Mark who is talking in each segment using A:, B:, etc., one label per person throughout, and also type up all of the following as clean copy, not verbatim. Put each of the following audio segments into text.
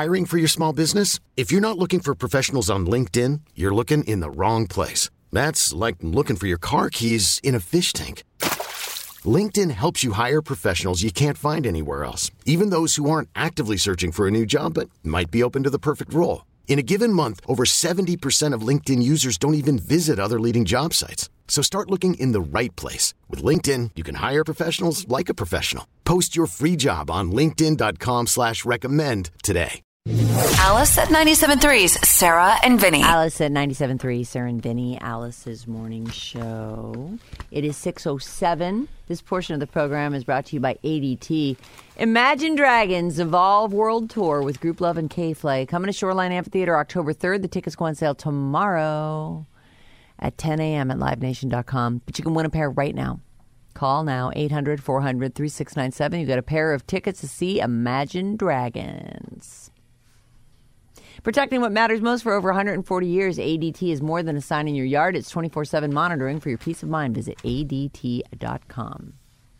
A: Hiring for your small business? If you're not looking for professionals on LinkedIn, you're looking in the wrong place. That's like looking for your car keys in a fish tank. LinkedIn helps you hire professionals you can't find anywhere else, even those who aren't actively searching for a new job but might be open to the perfect role. In a given month, over 70% of LinkedIn users don't even visit other leading job sites. So start looking in the right place. With LinkedIn, you can hire professionals like a professional. Post your free job on linkedin.com/recommend today.
B: Alice at 97.3's Sarah and Vinny.
C: Alice at 97.3, Sarah and Vinny, Alice's morning show. It is 6:07. This portion of the program is brought to you by ADT. Imagine Dragons Evolve World Tour with Group Love and K-Flay. Coming to Shoreline Amphitheater October 3rd. The tickets go on sale tomorrow at 10 a.m. at livenation.com. But you can win a pair right now. Call now, 800-400-3697. You got a pair of tickets to see Imagine Dragons. Protecting what matters most for over 140 years, ADT is more than a sign in your yard. It's 24/7 monitoring for your peace of mind. Visit ADT.com.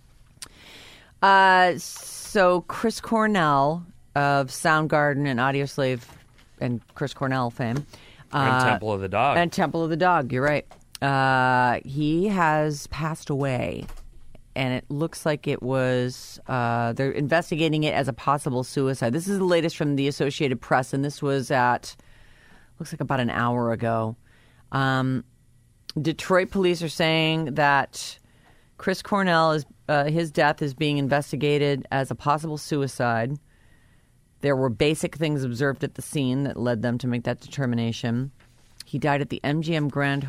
C: So Chris Cornell of Soundgarden and Audioslave and Chris Cornell fame.
D: And Temple of the Dog.
C: And Temple of the Dog, you're right. He has passed away. And it looks like it was, they're investigating it as a possible suicide. This is the latest from the Associated Press, and this was looks like about an hour ago. Detroit police are saying that Chris Cornell, his death is being investigated as a possible suicide. There were basic things observed at the scene that led them to make that determination. He died at the MGM Grand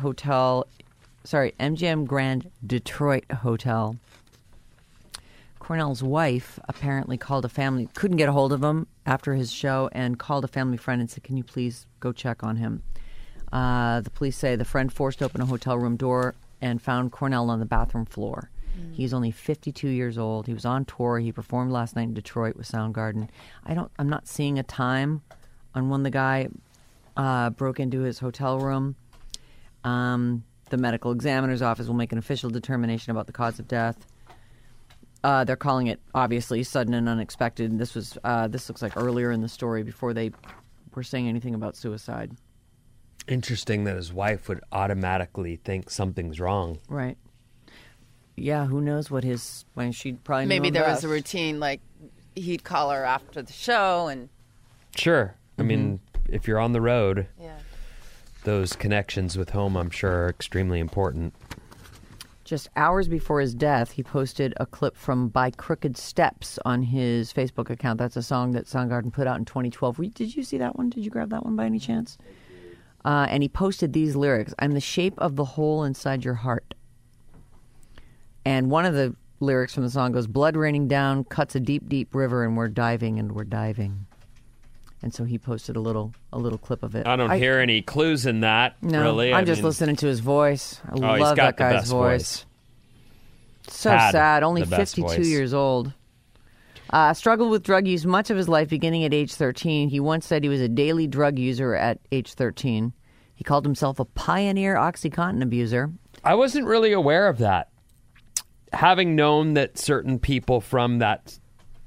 C: Detroit Hotel. Cornell's wife apparently couldn't get a hold of him after his show and called a family friend and said, "Can you please go check on him?" The police say the friend forced open a hotel room door and found Cornell on the bathroom floor. He's only 52 years old. He was on tour. He performed last night in Detroit with Soundgarden. I'm not seeing a time on when the guy broke into his hotel room. The medical examiner's office will make an official determination about the cause of death. They're calling it, obviously, sudden and unexpected. This looks like earlier in the story before they were saying anything about suicide.
D: Interesting that his wife would automatically think something's wrong.
C: Right. Yeah, who knows what she'd probably
E: Maybe
C: know
E: there
C: best.
E: was a routine, like he'd call her after the show and...
D: Sure. I mean, if you're on the road,
E: Yeah.
D: those connections with home, I'm sure, are extremely important.
C: Just hours before his death, he posted a clip from By Crooked Steps on his Facebook account. That's a song that Soundgarden put out in 2012. Did you see that one? Did you grab that one by any chance? And he posted these lyrics: "I'm the shape of the hole inside your heart." And one of the lyrics from the song goes, "Blood raining down, cuts a deep, deep river, and we're diving, and we're diving." And so he posted a little clip of it.
D: I don't hear any clues in that,
C: no,
D: really.
C: I'm just listening to his voice. I love
D: he's got
C: that
D: the
C: guy's
D: best
C: voice. So
D: Had
C: sad. Only
D: the best
C: 52
D: voice.
C: years old. Struggled with drug use much of his life, beginning at age 13. He once said he was a daily drug user at age 13. He called himself a pioneer OxyContin abuser.
D: I wasn't really aware of that. Having known that certain people from that,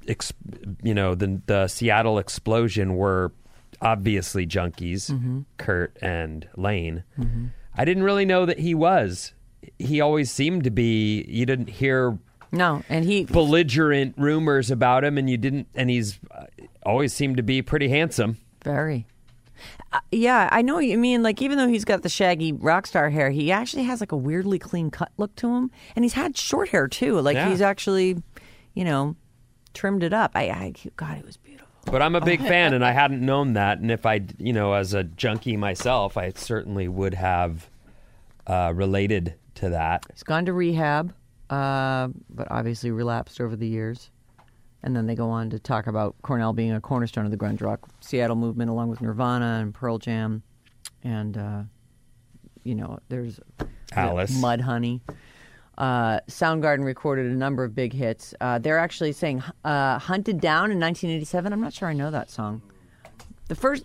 D: the Seattle explosion were obviously junkies, Kurt and Lane, I didn't really know that he was. He always seemed to be, you didn't hear belligerent rumors about him, and he's always seemed to be pretty handsome.
C: Very. Yeah, I know what you mean. Like, even though he's got the shaggy rock star hair, he actually has like a weirdly clean cut look to him. And he's had short hair too. Like, he's actually, trimmed it up. God, it was beautiful.
D: But I'm a big fan, and I hadn't known that. And if I, as a junkie myself, I certainly would have related to that.
C: He's gone to rehab, but obviously relapsed over the years. And then they go on to talk about Cornell being a cornerstone of the grunge rock Seattle movement, along with Nirvana and Pearl Jam. And, there's
D: Alice.
C: Mudhoney. Soundgarden recorded a number of big hits. They're actually saying Hunted Down in 1987. I'm not sure I know that song. The first...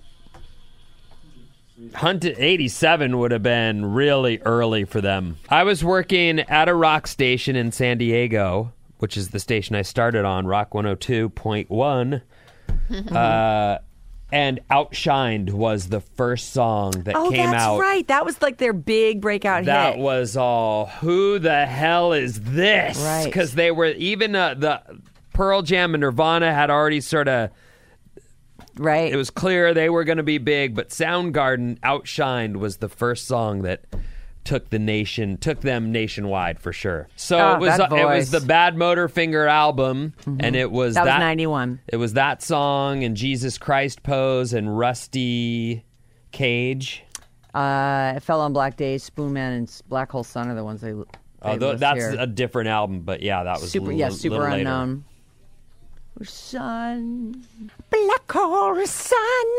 D: Hunted 87 would have been really early for them. I was working at a rock station in San Diego, which is the station I started on, Rock 102.1. And Outshined was the first song that
C: Oh,
D: came
C: that's
D: out.
C: right. That was like their big breakout
D: That
C: hit.
D: was all, who the hell is this?
C: Right.
D: Because they were, even the Pearl Jam and Nirvana had already sort of,
C: right.
D: it was clear they were going to be big, but Soundgarden, Outshined was the first song that took them nationwide for sure. So
C: Oh,
D: it was
C: that voice.
D: the Bad Motorfinger album, and it was
C: that was 91.
D: It was that song and Jesus Christ Pose and Rusty Cage.
C: It Fell on Black Days, Spoon Man, and Black Hole Sun are the ones they list
D: That's
C: here.
D: a different album, but yeah, that was
C: Super
D: little later.
C: unknown. Sun, Black Hole Sun.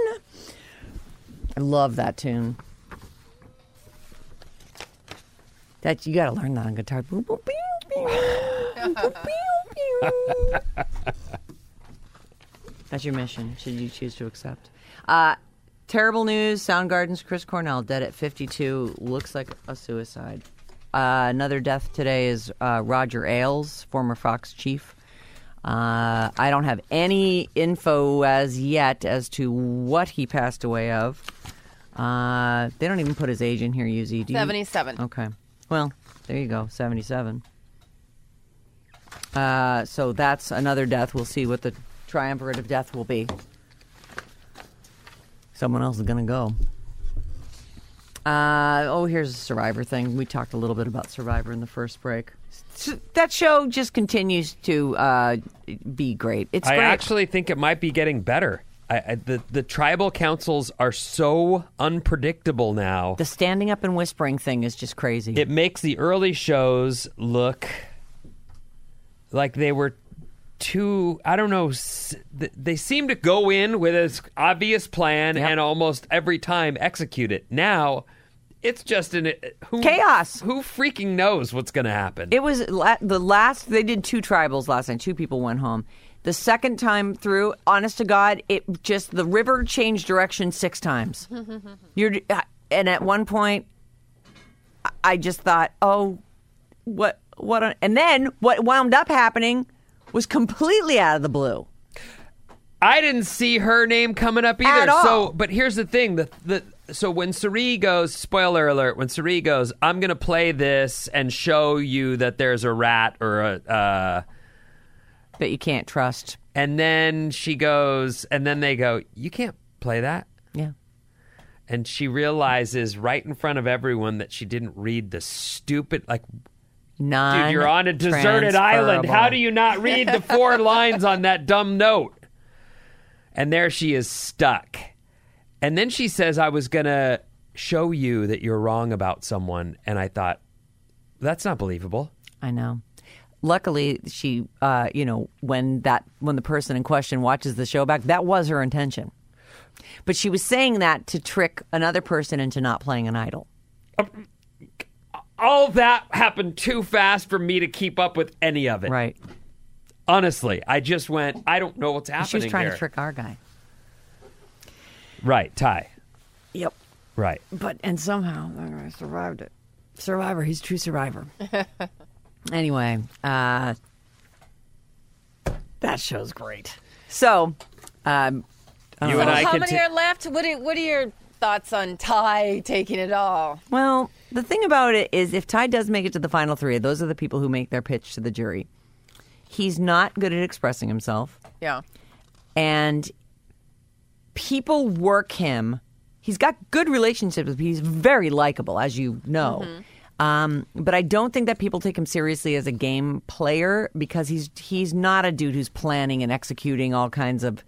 C: I love that tune. That you got to learn that on guitar. Boop, boop, pew, pew. Boop, pew, pew. That's your mission, should you choose to accept. Terrible news. Soundgarden's Chris Cornell dead at 52. Looks like a suicide. Another death today is Roger Ailes, former Fox chief. I don't have any info as yet as to what he passed away of. They don't even put his age in here, UZ. Do you?
E: 77.
C: Okay. Well, there you go, 77. So that's another death. We'll see what the triumvirate of death will be. Someone else is going to go. Here's a Survivor thing. We talked a little bit about Survivor in the first break. That show just continues to be great. It's
D: I
C: great.
D: actually think it might be getting better. The tribal councils are so unpredictable now.
C: The standing up and whispering thing is just crazy.
D: It makes the early shows look like they were too, I don't know, they seem to go in with an obvious plan
C: Yep.
D: and almost every time execute it. Now, it's just
C: Chaos.
D: Who freaking knows what's going to happen?
C: It was the last, they did 2 tribals last night. 2 people went home. The second time through, honest to God, the river changed direction 6 times. And at one point, I just thought, and then what wound up happening was completely out of the blue.
D: I didn't see her name coming up either.
C: At all.
D: So, but here's the thing: so when Cirie goes, spoiler alert, when Cirie goes, I'm going to play this and show you that there's a rat or a.
C: That you can't trust.
D: And then she goes, and then they go, you can't play that.
C: Yeah.
D: And she realizes right in front of everyone that she didn't read the stupid, like, dude, you're on a deserted island. How do you not read the 4 lines on that dumb note? And there she is stuck. And then she says, I was going to show you that you're wrong about someone. And I thought, that's not believable.
C: I know. Luckily, she, when the person in question watches the show back, that was her intention. But she was saying that to trick another person into not playing an idol.
D: All that happened too fast for me to keep up with any of it.
C: Right.
D: Honestly, I just went, I don't know what's happening
C: She was trying
D: here.
C: to trick our guy.
D: Right, Ty.
C: Yep.
D: Right.
C: And somehow I survived it. Survivor. He's a true survivor. Anyway, that show's great. So,
D: You and
E: So
D: I
E: how
D: can
E: many are left? What are your thoughts on Ty taking it all?
C: well, the thing about it is if Ty does make it to the final 3, those are the people who make their pitch to the jury. He's not good at expressing himself.
E: Yeah.
C: And people work him. He's got good relationships with people. He's very likable, as you know. But I don't think that people take him seriously as a game player because he's not a dude who's planning and executing all kinds of,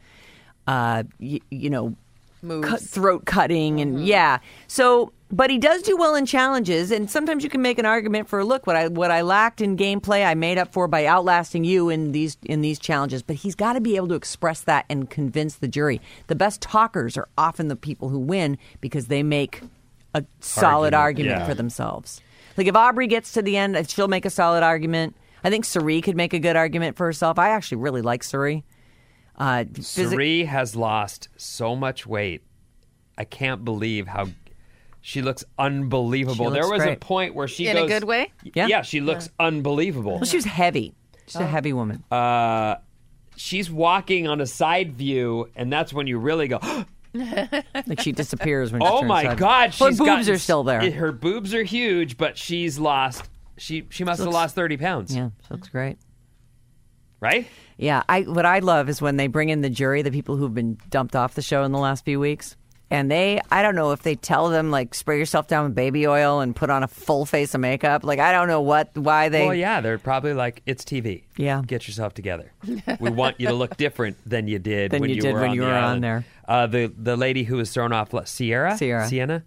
E: Moves.
C: throat cutting and yeah. So, but he does do well in challenges, and sometimes you can make an argument for look what I lacked in gameplay I made up for by outlasting you in these challenges. But he's got to be able to express that and convince the jury. The best talkers are often the people who win because they make a solid argument for themselves. Like if Aubrey gets to the end, she'll make a solid argument. I think Cirie could make a good argument for herself. I actually really like Cirie.
D: Cirie has lost so much weight. I can't believe how she looks unbelievable.
C: She
D: There
C: looks
D: was
C: great.
D: a point where she
E: In
D: goes,
E: a good way?
C: Yeah.
D: Yeah, she looks unbelievable.
C: Well, she was heavy. She's a heavy woman.
D: she's walking on a side view, and that's when you really go,
C: Like she disappears when she
D: oh
C: turns
D: my
C: side.
D: God.
C: Her
D: She's
C: boobs are still there.
D: Her boobs are huge, but she's lost. She must have lost 30 pounds.
C: Yeah, so looks great.
D: Right?
C: Yeah, what I love is when they bring in the jury, the people who've been dumped off the show in the last few weeks. And I don't know if they tell them, like, spray yourself down with baby oil and put on a full face of makeup. Like, I don't know why they...
D: Well, yeah, they're probably like, it's TV.
C: Yeah.
D: Get yourself together. We want you to look different than you did when you were
C: on there.
D: The lady who was thrown off, Sienna,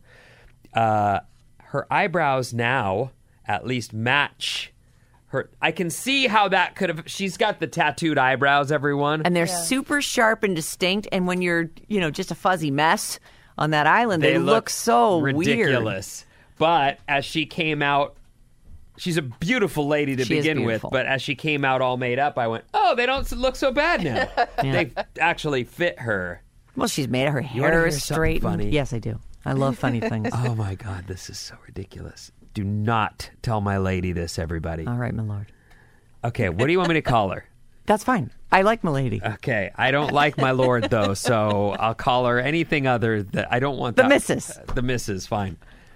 D: her eyebrows now at least match her. I can see how that could have... She's got the tattooed eyebrows, everyone.
C: And they're super sharp and distinct. And when you're, just a fuzzy mess on that island, they look so
D: ridiculous.
C: Weird.
D: But as she came out, she's a beautiful lady to begin with. But as she came out all made up, I went, oh, they don't look so bad now. They actually fit her.
C: Well, she's made her
D: You wanna
C: hair
D: hear
C: is
D: something
C: straight.
D: funny?
C: Yes, I do. I love funny things.
D: Oh, my God, this is so ridiculous. Do not tell my lady this, everybody.
C: All right, my lord.
D: Okay, what do you want me to call her?
C: That's fine. I like Milady.
D: Okay, I don't like my lord, though, so I'll call her anything other that I don't want.
C: The missus.
D: The missus, fine.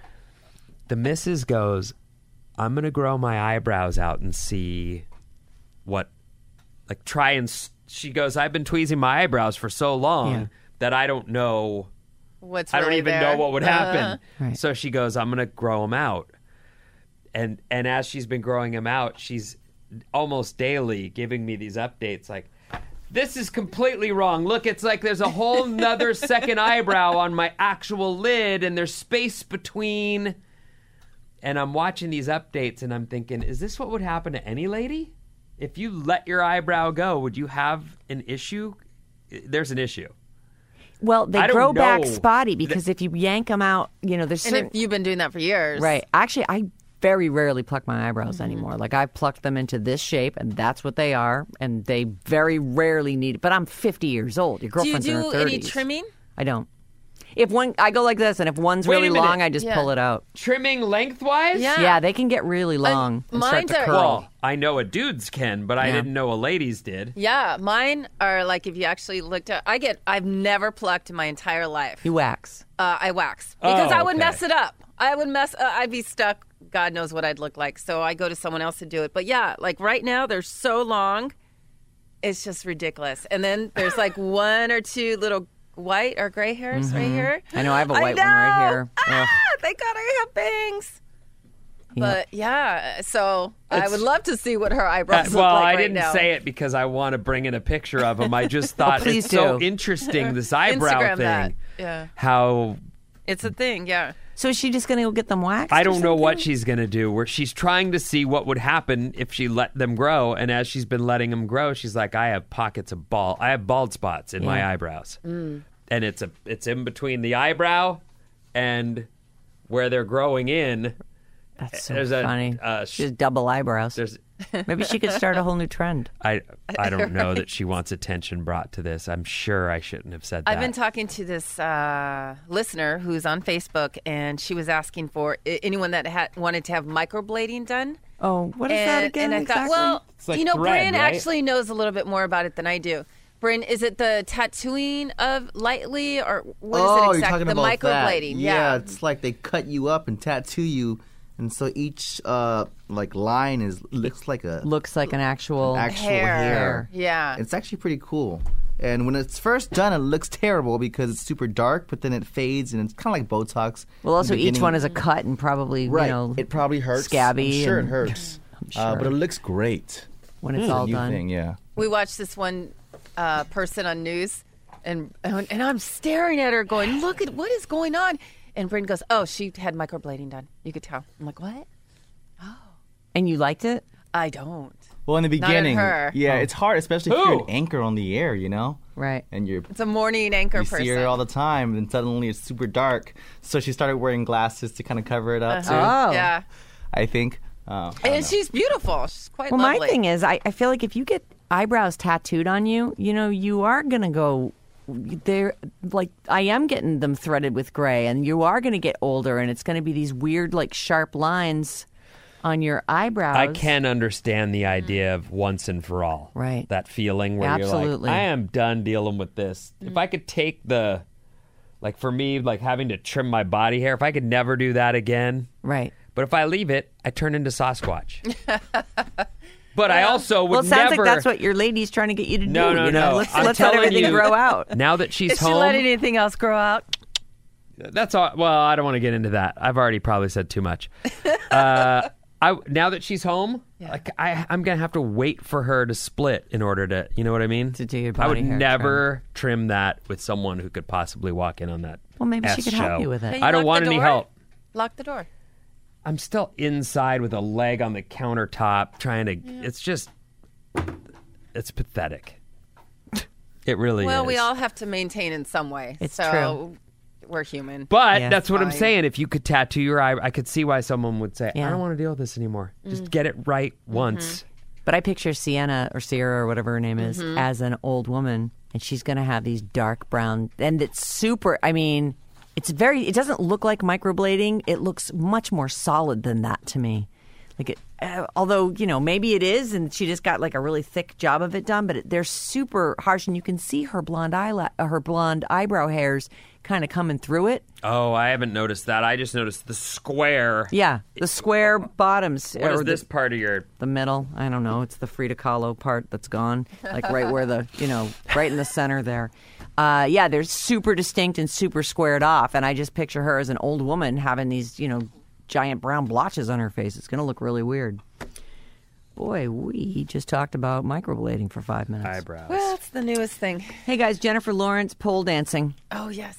D: The missus goes, I'm going to grow my eyebrows out and see what, like, try and, she goes, I've been tweezing my eyebrows for so long that I don't know.
E: What's
D: I don't
E: really
D: even
E: there.
D: know what would happen.
C: Right.
D: So she goes, I'm going to grow them out. And as she's been growing them out, she's almost daily giving me these updates like, this is completely wrong. Look, it's like there's a whole nother second eyebrow on my actual lid and there's space between. And I'm watching these updates and I'm thinking, is this what would happen to any lady? If you let your eyebrow go, would you have an issue? There's an issue.
C: Well, they
D: I don't
C: grow back
D: know.
C: spotty because if you yank them out, there's
E: And
C: certain...
E: if you've been doing that for years.
C: Right. Actually, I very rarely pluck my eyebrows anymore. Like, I plucked them into this shape, and that's what they are, and they very rarely need it. But I'm 50 years old. Your
E: Do you
C: girlfriend's in her 30s.
E: do any trimming?
C: I don't. I go like this, and if one's
D: Wait a
C: really
D: minute.
C: long, I just pull it out.
D: Trimming lengthwise?
E: Yeah.
C: Yeah, they can get really long and start
E: mine's
C: to
E: are-
C: curl.
D: Well, I know a dude's can, but I
C: Yeah.
D: didn't know a lady's did.
E: Yeah, mine are like if you actually looked at. I've never plucked in my entire life.
C: You wax.
E: I wax because
D: Oh,
E: I would
D: okay.
E: mess it up. I'd be stuck. God knows what I'd look like. So I go to someone else to do it. But yeah, like right now they're so long, it's just ridiculous. And then there's like one or two little white or gray hairs right here.
C: I know, I have a white one right here.
E: Ah,
C: Ugh.
E: thank God I have bangs.
C: Yeah.
E: But yeah, so I
D: It's-
E: would love to see what her eyebrows
D: Well,
E: look like
D: I
E: right
D: didn't
E: now.
D: say it because I want to bring in a picture of him. I just thought
C: please
D: it's so
C: do.
D: interesting, this eyebrow
E: Instagram
D: thing.
E: that. Yeah,
D: How
E: it's a thing. Yeah.
C: So is she just going to go get them waxed?
D: I
C: or
D: don't know what
C: something?
D: she's going to do. Where she's trying to see what would happen if she let them grow, and as she's been letting them grow, she's like, I have pockets of I have bald spots in my eyebrows, and it's in between the eyebrow and where they're growing in.
C: That's so
D: There's
C: funny. She has double eyebrows.
D: There's
C: Maybe she could start a whole new trend.
D: I don't know that she wants attention brought to this. I'm sure I shouldn't have said that.
E: I've been talking to this listener who's on Facebook, and she was asking for anyone that wanted to have microblading done.
C: Oh, what is that again?
E: And I
C: exactly?
E: thought, well,
D: It's like thread,
E: Bryn
D: right?
E: actually knows a little bit more about it than I do. Bryn, is it the tattooing of lightly, or what is it
F: you're
E: exactly?
F: talking
E: The
F: about
E: microblading.
F: that.
E: Yeah.
F: It's like they cut you up and tattoo you, and so each like line looks like a
C: looks like an actual
F: hair.
E: Yeah.
F: It's actually pretty cool. And when it's first done, it looks terrible because it's super dark, but then it fades, and it's kind of like Botox.
C: Well, also
F: In the
C: each
F: beginning.
C: one is a cut and probably
F: right. It probably hurts.
C: scabby
F: I'm sure
C: and-
F: it hurts.
C: sure.
F: But it looks great.
C: when it's all
F: New
C: done.
F: thing, yeah.
E: We watched this one person on news, and I'm staring at her going, look at what is going on. And Bryn goes, oh, she had microblading done. You could tell. I'm like, what?
C: And you liked it?
E: I don't.
F: Well, in the
E: Not at
F: beginning,
E: her.
F: yeah, it's hard, especially if
D: Who?
F: you're an anchor on the air,
C: Right.
F: and you're
E: It's a morning anchor
F: you
E: person.
F: see her all the time, and suddenly it's super dark. So she started wearing glasses to kind of cover it up too.
C: Oh.
E: Yeah.
F: I think. I don't
E: And
F: know.
E: she's beautiful. She's quite
C: Well,
E: lovely.
C: my thing is, I feel like if you get eyebrows tattooed on you, you are going to go. They're like, I am getting them threaded with gray, and you are going to get older, and it's going to be these weird, like, sharp lines on your eyebrows.
D: I can understand the idea of once and for all.
C: Right.
D: That feeling where
C: Absolutely.
D: you're like, I am done dealing with this. If I could take like for me, like having to trim my body hair, if I could never do that again.
C: Right.
D: But if I leave it, I turn into Sasquatch. But I also would
C: Well, it sounds
D: never.
C: like that's what your lady's trying to get you to do.
D: No.
C: Let's
D: I'm
C: let
D: telling
C: everything
D: you,
C: grow out.
D: Now that she's
E: Is she
D: home.
E: letting anything else grow out?
D: That's all. Well, I don't want to get into that. I've already probably said too much. Now that she's home, like I'm gonna have to wait for her to split in order to, you know what I mean?
C: To do your
D: I
C: body
D: would
C: hair
D: never trim that with someone who could possibly walk in on that.
C: Well, maybe she
D: S
C: could help
D: show.
C: you with it.
E: Can you
D: I don't
E: lock
D: want
E: the
D: any
E: door?
D: help.
E: Lock the door.
D: I'm still inside with a leg on the countertop trying to. It's pathetic. It really is.
E: Well, we all have to maintain in some way.
C: It's
E: so
C: true.
E: We're human.
D: But
C: Yeah.
D: that's what I'm
E: Fine.
D: saying. If you could tattoo your eye, I could see why someone would say,
C: Yeah.
D: I don't want to deal with this anymore. Just get it right once.
C: But I picture Sienna or Sierra or whatever her name is
E: Mm-hmm.
C: as an old woman, and she's going to have these dark brown, and it's super. I mean, it doesn't look like microblading. It looks much more solid than that to me. Like, although maybe it is, and she just got like a really thick job of it done. But they're super harsh, and you can see her blonde eyebrow hairs kind of coming through it.
D: Oh, I haven't noticed that. I just noticed the square.
C: Yeah, the square bottoms.
D: What
C: or
D: is this part of your...
C: The middle, I don't know. It's the Frida Kahlo part that's gone, like right where right in the center there. Yeah, they're super distinct and super squared off, and I just picture her as an old woman having these, giant brown blotches on her face. It's going to look really weird. Boy, we just talked about microblading for 5 minutes.
D: eyebrows.
E: Well, it's the newest thing.
C: Hey guys, Jennifer Lawrence pole dancing.
E: Oh, yes.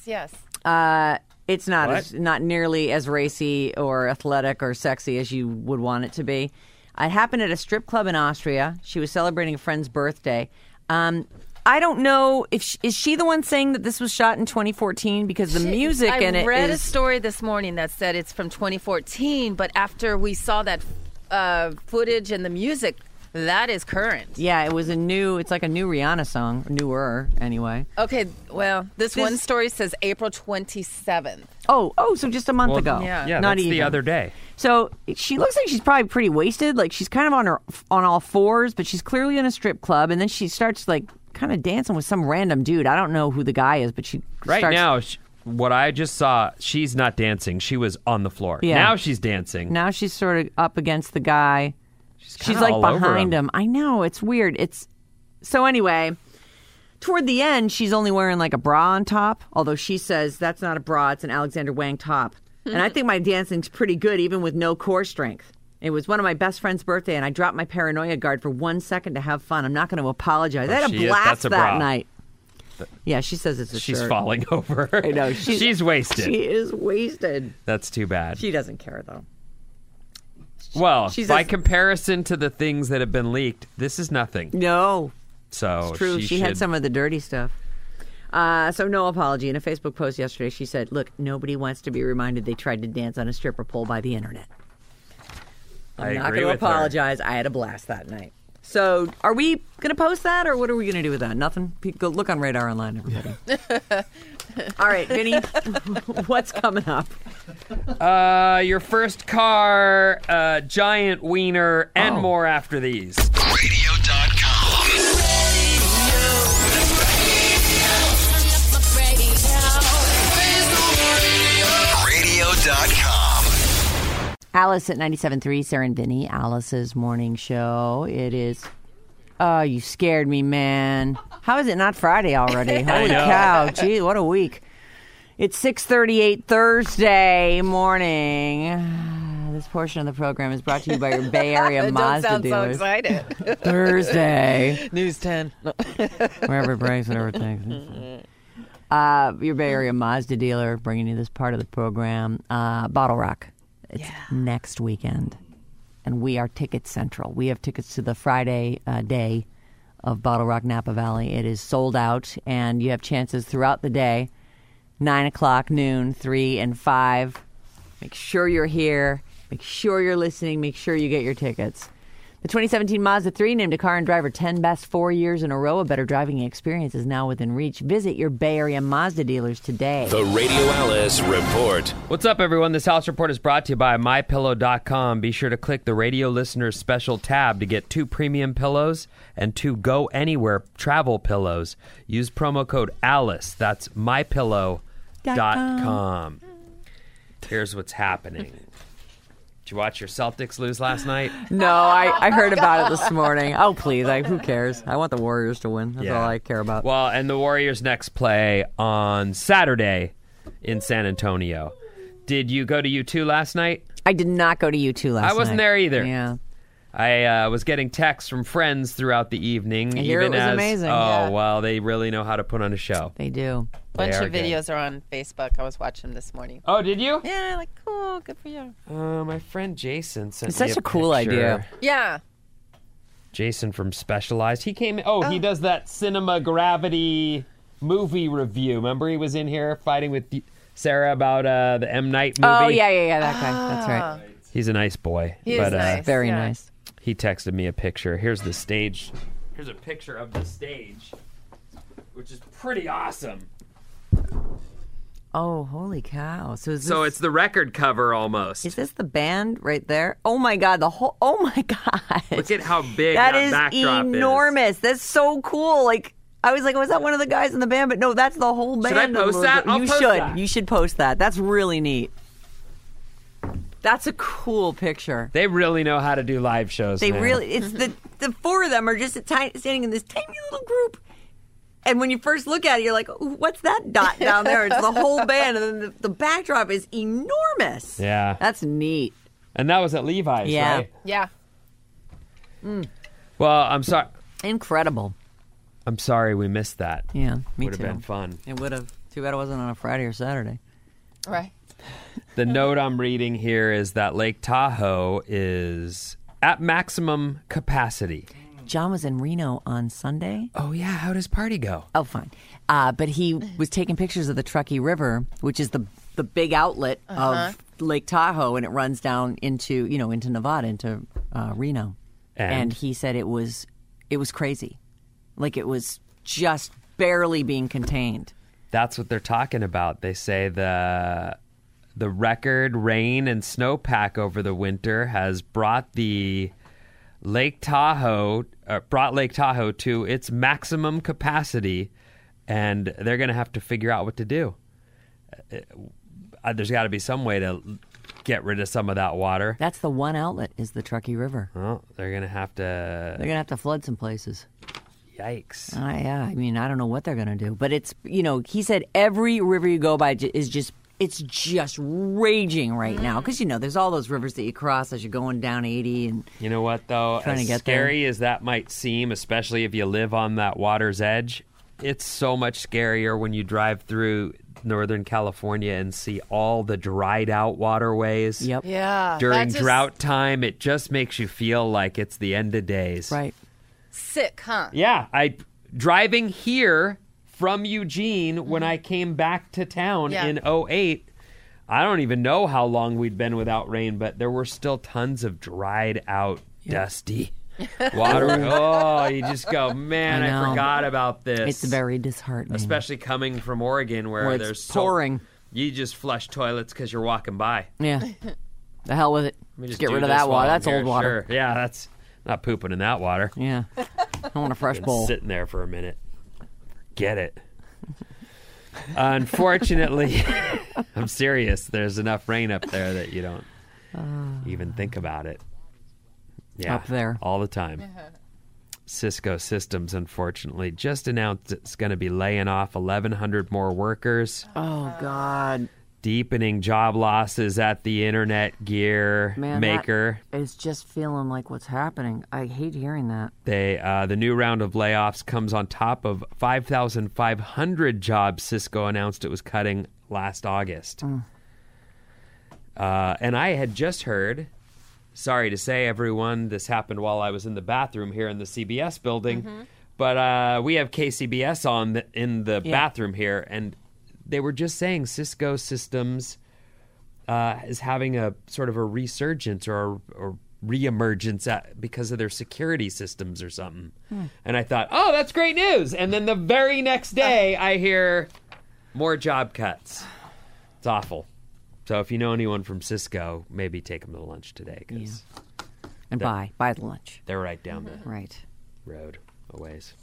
C: It's not
D: What?
C: not nearly as racy or athletic or sexy as you would want it to be. It happened at a strip club in Austria. She was celebrating a friend's birthday. I don't know if is she the one saying that this was shot in 2014 because the music in it
E: I read a
C: is
E: story this morning that said it's from 2014, but after we saw that footage and the music, that is current.
C: yeah, it's like a new Rihanna song, newer anyway.
E: Okay, well, this one story says April 27th.
C: Oh, so just a month ago.
E: yeah.
D: Yeah,
C: not
D: that's
C: even
D: the other day.
C: So she looks like she's probably pretty wasted. Like she's kind of on all fours, but she's clearly in a strip club, and then she starts like kind of dancing with some random dude. I don't know who the guy is, but she
D: Right
C: starts,
D: now, what I just saw, she's not dancing. She was on the floor.
C: Yeah.
D: Now she's dancing.
C: Now she's sort of up against the guy. She's
D: kinda
C: like
D: all over
C: behind
D: him.
C: him. I know, it's weird. So anyway, toward the end, she's only wearing like a bra on top, although she says that's not a bra, it's an Alexander Wang top. And I think my dancing's pretty good even with no core strength. It was one of my best friend's birthday, and I dropped my paranoia guard for 1 second to have fun. I'm not going to apologize. I had a blast
D: that's a
C: that
D: bra.
C: night. Yeah, she says it's a
D: She's
C: shirt.
D: falling over.
C: I know.
D: She's wasted.
C: She is wasted.
D: That's too bad.
C: She doesn't care, though.
D: Well,
C: she's
D: by
C: a-
D: comparison to the things that have been leaked, this is nothing.
C: No,
D: So
C: it's true. She had some of the dirty stuff. So no apology. In a Facebook post yesterday, she said, look, nobody wants to be reminded they tried to dance on a stripper pole by the internet. I'm
D: I
C: not
D: agree
C: going to
D: with her.
C: apologize. I had a blast that night. So are we going to post that, or what are we going to do with that? Nothing? Go look on Radar Online, everybody. All right, Vinny, what's coming up?
D: Your first car, giant wiener, and more after these.
G: Radio.com.
C: Alice at 97.3, Sarah and Vinny, Alice's morning show. It is, oh, you scared me, man. How is it not Friday already? Holy
D: know.
C: cow. Gee, what a week. It's 6:38 Thursday morning. This portion of the program is brought to you by your Bay Area
E: Don't
C: Mazda
E: sound so
C: dealers.
E: excited.
C: Thursday.
E: News 10.
C: Wherever it breaks, whatever it takes. Your Bay Area Mazda dealer bringing you this part of the program. Bottle Rock. It's next weekend. And we are Ticket Central. We have tickets to the Friday day of Bottle Rock Napa Valley. It is sold out, and you have chances throughout the day. 9 o'clock, noon, 3, and 5. Make sure you're here. Make sure you're listening. Make sure you get your tickets. The 2017 Mazda 3 named a car and driver 10 best 4 years in a row. A better driving experience is now within reach. Visit your Bay Area Mazda dealers today.
G: The Radio Alice Report.
D: What's up, everyone? This House Report is brought to you by MyPillow.com. Be sure to click the Radio Listeners Special tab to get 2 premium pillows and 2 Go Anywhere travel pillows. Use promo code ALICE. That's MyPillow.com. Here's what's happening. Did you watch your Celtics lose last night?
C: No, I heard about it this morning. Oh, please. Who cares? I want the Warriors to win. That's all I care about.
D: Well, and the Warriors next play on Saturday in San Antonio. Did you go to U2 last night?
C: I did not go to U2 last night.
D: I wasn't there either.
C: Yeah.
D: I was getting texts from friends throughout the evening.
C: I hear it was amazing.
D: Oh, well, they really know how to put on a show.
C: They do.
E: Bunch
D: They
E: of
D: are
E: videos are on Facebook. I was watching them this morning.
D: Oh, did you?
E: Yeah, like, cool, good for you.
D: My friend Jason sent
C: It's
D: me
C: such
D: a
C: a cool
D: picture.
C: idea.
E: Yeah.
D: Jason from Specialized. He came. He does that Cinema Gravity movie review. Remember, he was in here fighting with Sarah about the M. Night movie.
C: Oh, yeah, that guy. That's right.
D: He's a nice boy.
E: He is nice.
C: Very
E: yeah.
C: nice.
D: He texted me a picture. Here's the stage. Here's a picture of the stage, which is pretty awesome.
C: Oh, holy cow. So
D: It's the record cover almost.
C: Is this the band right there? Oh my God, oh my God.
D: Look at how big that backdrop is.
C: Enormous. That's so cool. Like, I was like, was that one of the guys in the band? But no, that's the whole band.
D: Should I post that? I'll
C: You
D: post
C: should.
D: that.
C: You should post that. That's really neat. That's a cool picture.
D: They really know how to do live shows.
C: They
D: man.
C: really, it's the 4 of them are just standing in this tiny little group. And when you first look at it, you're like, "Ooh, what's that dot down there?" It's the whole band. And then the backdrop is enormous.
D: Yeah.
C: That's neat.
D: And that was at Levi's,
C: Yeah.
D: right?
E: Yeah.
D: Well, I'm sorry.
C: Incredible.
D: I'm sorry we missed that.
C: Yeah, me
D: Would
C: too.
D: have been fun.
C: It would have. Too bad it wasn't on a Friday or Saturday.
E: Right.
D: The note I'm reading here is that Lake Tahoe is at maximum capacity.
C: John was in Reno on Sunday.
D: Oh, yeah. How does party go?
C: Oh, fine. But he was taking pictures of the Truckee River, which is the big outlet of Lake Tahoe, and it runs down into Nevada, into Reno.
D: And?
C: he said it was crazy, like it was just barely being contained.
D: That's what they're talking about. They say the record rain and snowpack over the winter has brought Lake Tahoe to its maximum capacity, and they're going to have to figure out what to do. There's got to be some way to get rid of some of that water.
C: That's the one outlet is the Truckee River.
D: Well, they're going to have to.
C: They're gonna have to flood some places.
D: Yikes.
C: Yeah, I mean, I don't know what they're gonna do, but it's he said every river you go by is just. It's just raging right now because there's all those rivers that you cross as you're going down 80 and
D: You know what, though?
C: Trying to
D: As
C: get
D: scary as that might seem, especially if you live on that water's edge, it's so much scarier when you drive through Northern California and see all the dried out waterways.
C: Yep.
E: Yeah.
D: During
E: that just
D: drought time, it just makes you feel like it's the end of days.
C: Right.
E: Sick, huh?
D: Yeah. Driving here from Eugene when I came back to town in 2008, I don't even know how long we'd been without rain, but there were still tons of dried out, dusty water. Oh, you just go, man,
C: I
D: I
C: know.
D: forgot about this.
C: It's very disheartening.
D: Especially coming from Oregon where
C: Where it's
D: there's
C: pouring.
D: You just flush toilets because you're walking by.
C: Yeah. The hell with it.
D: Let me
C: Just
D: just
C: get
D: do
C: rid of
D: this
C: that
D: while
C: water.
D: I'm
C: That's
D: here.
C: old water.
D: Sure. Yeah, that's not pooping in that water.
C: Yeah. I want a fresh bowl.
D: Sitting there for a minute. Get it. Unfortunately, I'm serious. There's enough rain up there that you don't even think about it. Yeah,
C: Up there.
D: all the time. Cisco Systems, unfortunately, just announced it's going to be laying off 1,100 more workers,
C: Oh, God.
D: deepening job losses at the internet gear
C: Man,
D: maker.
C: It's just feeling like what's happening. I hate hearing that.
D: The new round of layoffs comes on top of 5,500 jobs Cisco announced it was cutting last August. And I had just heard, sorry to say, everyone, this happened while I was in the bathroom here in the CBS building, but we have KCBS on in the bathroom here, and they were just saying Cisco Systems is having a sort of a resurgence or reemergence because of their security systems or something. And I thought, oh, that's great news. And then the very next day, I hear more job cuts. It's awful. So if you know anyone from Cisco, maybe take them to lunch today.
C: And buy the lunch.
D: They're right down the
C: Right.
D: road a ways.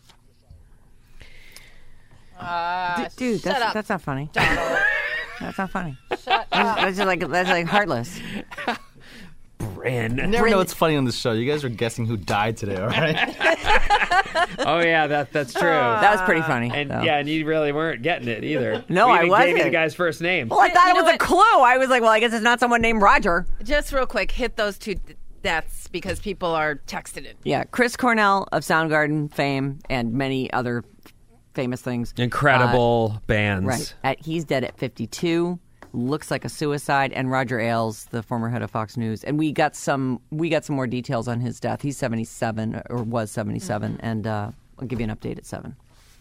C: Dude,
E: shut up.
C: that's not funny.
E: Donald.
C: That's not funny.
E: Shut up.
C: That's like heartless.
D: Bren.
F: You never know what's funny on this show. You guys are guessing who died today, all right?
D: Oh, yeah, that's true.
C: That was pretty funny.
D: And
C: though.
D: yeah, and you really weren't getting it either.
C: No,
D: we
C: I
D: even gave you the
C: wasn't.
D: guy's first name.
C: Well, I thought
E: You
C: it was
E: know
C: a clue. I was like, well, I guess it's not someone named Roger.
E: Just real quick, hit those two deaths because people are texting it.
C: Yeah, Chris Cornell of Soundgarden fame and many other famous things.
D: Incredible bands.
C: Right. He's dead at 52. Looks like a suicide. And Roger Ailes, the former head of Fox News, and we got some more details on his death. He's 77 or was 77, and I'll give you an update at 7.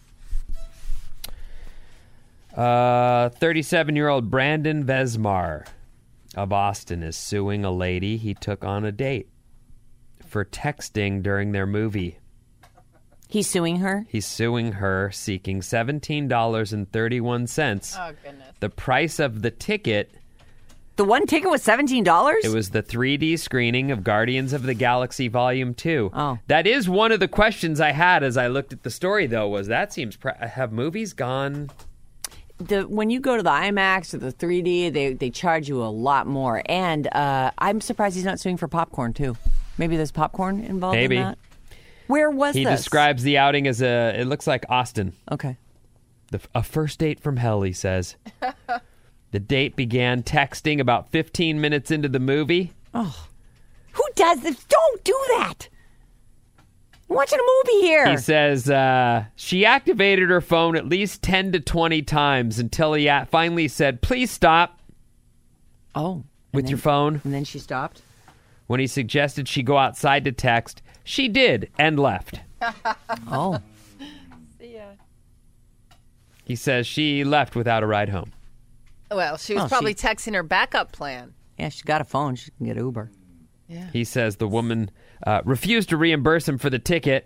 D: 37-year-old Brandon Vesmar of Austin is suing a lady he took on a date for texting during their movie.
C: He's suing her?
D: He's suing her, seeking $17.31.
E: Oh, goodness.
D: The price of the ticket.
C: The one ticket was $17?
D: It was the 3D screening of Guardians of the Galaxy Volume 2.
C: Oh.
D: That is one of the questions I had as I looked at the story, though, was that seems... have movies gone...
C: When you go to the IMAX or the 3D, they charge you a lot more. And I'm surprised he's not suing for popcorn, too. Maybe there's popcorn involved
D: Maybe.
C: in that? Where was
D: He
C: this?
D: describes the outing as it looks like Austin.
C: Okay.
D: A first date from hell, he says. The date began texting about 15 minutes into the movie.
C: Oh. Who does this? Don't do that. I'm watching a movie here.
D: He says she activated her phone at least 10 to 20 times until he finally said, please stop
C: Oh.
D: with your phone.
C: And then she stopped?
D: When he suggested she go outside to text, she did and left.
C: Oh.
E: See ya.
D: He says she left without a ride home.
E: Well, she was probably texting her backup plan.
C: Yeah, she's got a phone. She can get Uber.
E: Yeah.
D: He says the woman refused to reimburse him for the ticket.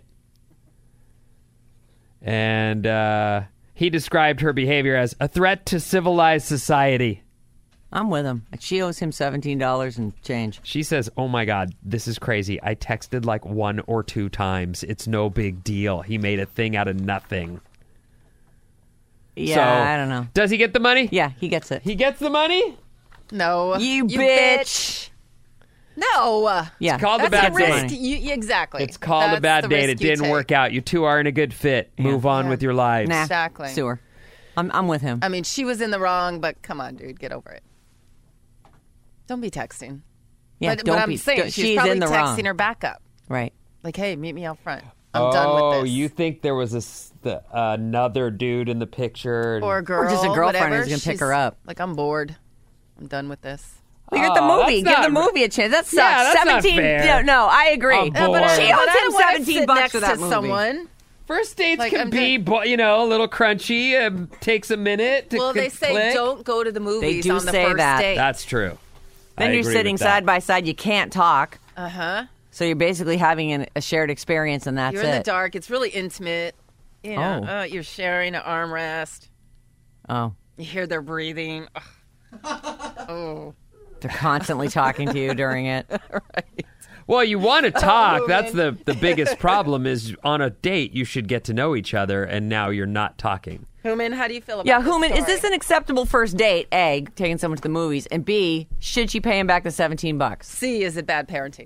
D: And he described her behavior as a threat to civilized society.
C: I'm with him. She owes him $17 and change.
D: She says, oh my God, this is crazy. I texted like 1 or 2 times. It's no big deal. He made a thing out of nothing.
C: Yeah,
D: So,
C: I don't know.
D: Does he get the money?
C: Yeah, he gets it.
D: He gets the money?
E: No.
C: You bitch.
E: No.
C: Yeah.
D: It's called a
E: That's
D: bad
E: a risk.
D: date.
E: Exactly.
D: It's called a
E: That's
D: bad
E: the
D: date.
E: risk
D: It
E: you
D: didn't
E: take.
D: work out. You two aren't a good fit. Move on
E: Yeah.
D: with your lives.
C: Nah.
E: Exactly.
C: Sue her. I'm with him.
E: I mean, she was in the wrong, but come on, dude, get over it. Don't be texting.
C: Yeah,
E: but
C: don't
E: I'm
C: be.
E: saying
C: don't-
E: she's
C: she's
E: probably
C: in the
E: texting
C: wrong.
E: her backup.
C: Right.
E: Like, hey, meet me out front. I'm done with this.
D: You think there was another dude in the picture?
E: Or a girl.
C: Or just a girlfriend
E: whatever.
C: who's gonna pick
E: She's
C: her up.
E: Like, I'm bored. I'm done with this.
C: Well, you're at the
D: Oh,
C: movie.
D: that's
C: Give the
D: not-
C: movie a chance. That sucks.
D: Yeah, that's not
C: 17.
D: fair.
C: No, I agree.
D: I'm bored.
E: But
C: She
E: I
C: owes
E: don't
C: him
E: wanna
C: $17
E: sit
C: for
E: next
C: that
E: to
C: movie.
E: someone.
D: First dates
E: Like,
D: can
E: I'm
D: be, a little crunchy. Takes a minute to
E: Well, they say
D: click.
E: don't go to the movies
C: do
E: on the
C: say
E: first
C: that.
E: date.
D: That's true.
C: Then
D: I
C: you're
D: agree
C: sitting
D: with that.
C: side by side. You can't talk.
E: Uh-huh.
C: So you're basically having a shared experience, and that's
E: You're
C: it.
E: in the dark. It's really intimate. You know,
C: Oh.
E: you're sharing an armrest.
C: Oh.
E: You hear their breathing. Oh.
C: They're constantly talking to you during it.
D: Well, you want to talk.
E: Oh,
D: That's
E: man.
D: the biggest problem is on a date, you should get to know each other, and now you're not talking.
E: Human, how do you feel about
C: Yeah,
E: this
C: Human, is
E: story?
C: this an acceptable first date? A, taking someone to the movies, and B, should she pay him back the $17?
E: C, is it bad parenting?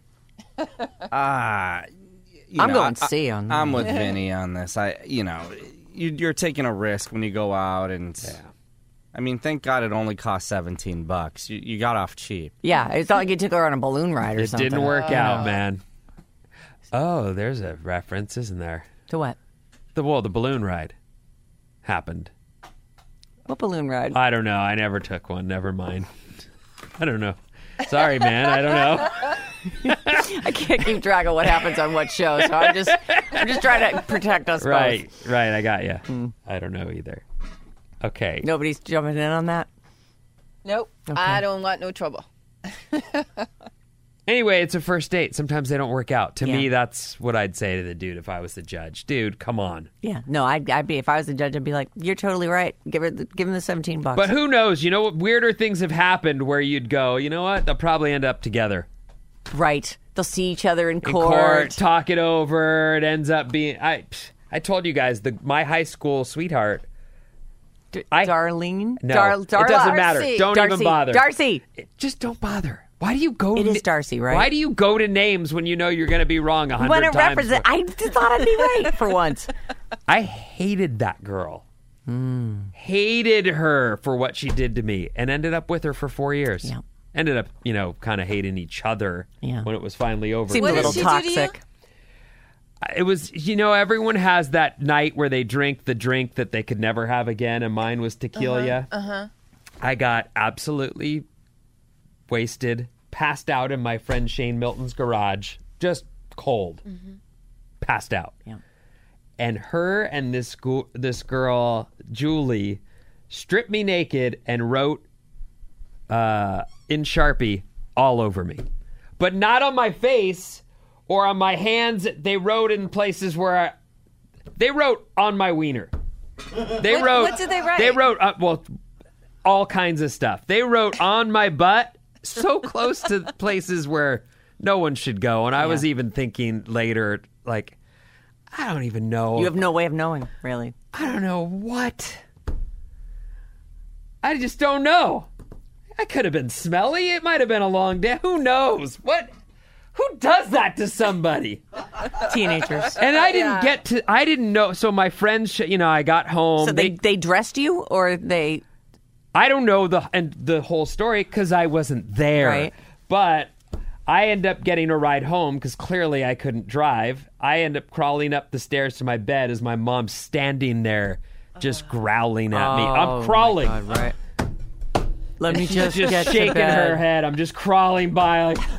C: I'm going C on that.
H: I'm with Vinny on this. You're taking a risk when you go out, and I mean, thank God it only cost $17. You got off cheap.
C: Yeah, it's not like you took her on a balloon ride or
D: It
C: something.
D: didn't work out, man. Oh, there's a reference, isn't there?
C: To what?
D: The balloon ride happened.
C: What balloon ride?
D: I don't know. I never took one. Never mind. I don't know. Sorry, man. I don't know.
C: I can't keep track of what happens on what show, so I'm just trying to protect us
D: Right,
C: both.
D: right. I got you. I don't know either. Okay.
C: Nobody's jumping in on that?
E: Nope.
C: Okay.
E: I don't want no trouble.
D: Anyway, it's a first date. Sometimes they don't work out. To me, that's what I'd say to the dude if I was the judge. Dude, come on.
C: Yeah. No, I'd be, if I was the judge, I'd be like, you're totally right. Give him the $17.
D: But who knows? You know what? Weirder things have happened where you'd go, you know what? They'll probably end up together.
C: Right. They'll see each other in court.
D: Talk it over. It ends up being... I told you guys, my high school sweetheart...
C: Darlene?
D: No, it doesn't matter. Don't even bother.
C: Darcy.
D: Just don't bother. Why do you go?
C: It is Darcy, right?
D: Why do you go to names when you know you're going to be wrong 100
C: when it
D: times?
C: Represent, I just thought I'd be right for once.
D: I hated that girl. Hated her for what she did to me, and ended up with her for 4 years.
C: Yeah.
D: Ended up, kind of hating each other when it was finally over.
C: Seemed a little toxic.
D: It was, everyone has that night where they drink the drink that they could never have again, and mine was tequila. I got absolutely wasted, passed out in my friend Shane Milton's garage, just cold, passed out. Yeah. And her and this girl, Julie, stripped me naked and wrote in Sharpie all over me. But not on my face or on my hands. They wrote in places where they wrote on my wiener. What
E: did they write?
D: They wrote, all kinds of stuff. They wrote on my butt, so close to places where no one should go. And I was even thinking later, like, I don't even know.
C: You have no way of knowing, really.
D: I don't know what. I just don't know. I could have been smelly. It might have been a long day. Who knows? What? Who does that to somebody?
C: Teenagers.
D: And I didn't know. So my friends, I got home.
C: So they dressed you, or they...
D: I don't know the whole story because I wasn't there.
C: Right.
D: But I end up getting a ride home because clearly I couldn't drive. I end up crawling up the stairs to my bed as my mom's standing there just growling at me. I'm crawling.
C: My God, right. Let me just get
D: shaking
C: to bed.
D: her head. I'm just crawling by like...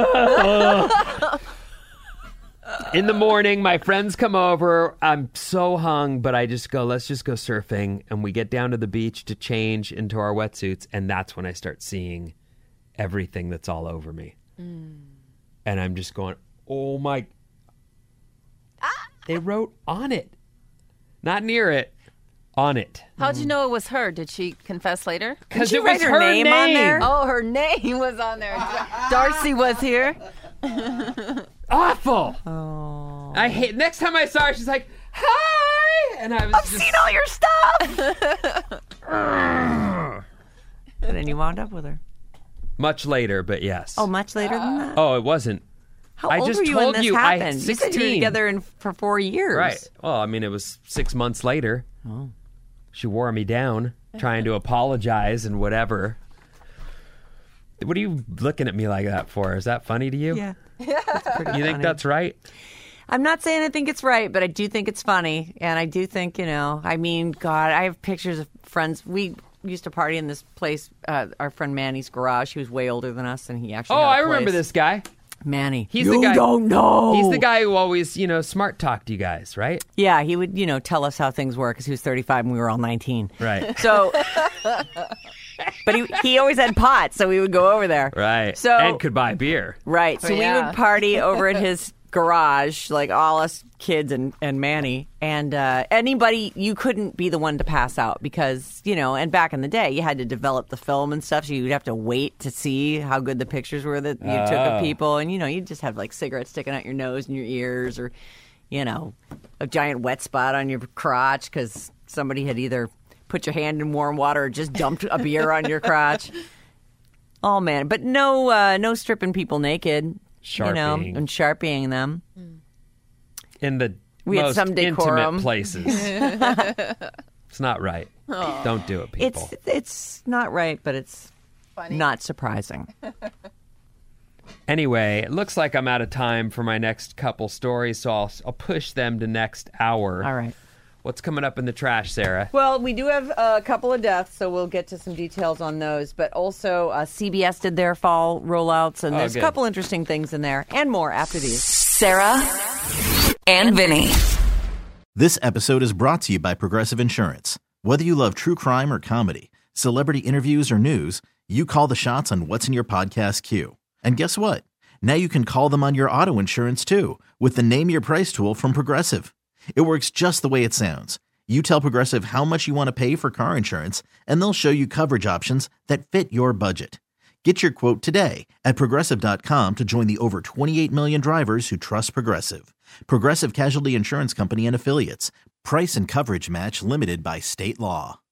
D: In the morning, my friends come over. I'm so hung, but I just go, let's just go surfing. And we get down to the beach to change into our wetsuits. And that's when I start seeing everything that's all over me. And I'm just going, oh my... They wrote on it. Not near it. On it.
E: How'd you know it was her? Did she confess later?
D: Because it was her name
C: on there.
E: Oh, her name was on there. Darcy was here.
D: Awful.
C: Oh.
D: I hate. Next time I saw her, she's like, "Hi," and I was.
E: I've seen all your stuff.
C: And then you wound up with her.
D: Much later, but yes.
C: Oh, much later than that.
D: Oh, it wasn't.
C: How
D: I
C: old
D: just
C: were you
D: told
C: when this
D: you,
C: happened?
D: 16.
C: You said you were together for 4 years.
D: Right. Well, I mean, it was 6 months later.
C: Oh.
D: She wore me down, trying to apologize and whatever. What are you looking at me like that for? Is that funny to you?
C: Yeah.
D: You think that's right?
C: I'm not saying I think it's right, but I do think it's funny. And I do think, I mean, God, I have pictures of friends. We used to party in this place, our friend Manny's garage. He was way older than us, and he actually had a
D: I
C: place.
D: remember this guy.
C: Manny.
D: He's
C: you
D: the guy.
C: Don't know.
D: He's the guy who always, smart talked you guys, right?
C: Yeah, he would, tell us how things were because he was 35 and we were all 19.
D: Right.
C: So, but he always had pot, so we would go over there.
D: Right.
C: So,
D: and could buy beer.
C: Right. So we would party over at his garage, like all us kids and Manny. And anybody, you couldn't be the one to pass out because, and back in the day, you had to develop the film and stuff, so you'd have to wait to see how good the pictures were that you took of people. And, you'd just have like cigarettes sticking out your nose and your ears or, a giant wet spot on your crotch because somebody had either put your hand in warm water or just dumped a beer on your crotch. Oh, man. But no stripping people naked.
D: Sharpieing.
C: And sharpieing them.
D: In the
C: we
D: most
C: had some decorum.
D: intimate places. It's not right. Don't do it, people.
C: It's not right, but it's
E: funny.
C: Not surprising.
D: Anyway, it looks like I'm out of time for my next couple stories, so I'll push them to next hour.
C: All right.
D: What's coming up in the trash, Sarah?
C: Well, we do have a couple of deaths, so we'll get to some details on those. But also, CBS did their fall rollouts, and there's a couple interesting things in there, and more after these.
B: Sarah and Vinny.
I: This episode is brought to you by Progressive Insurance. Whether you love true crime or comedy, celebrity interviews or news, you call the shots on what's in your podcast queue. And guess what? Now you can call them on your auto insurance too with the Name Your Price tool from Progressive. It works just the way it sounds. You tell Progressive how much you want to pay for car insurance, and they'll show you coverage options that fit your budget. Get your quote today at Progressive.com to join the over 28 million drivers who trust Progressive. Progressive Casualty Insurance Company and Affiliates. Price and coverage match limited by state law.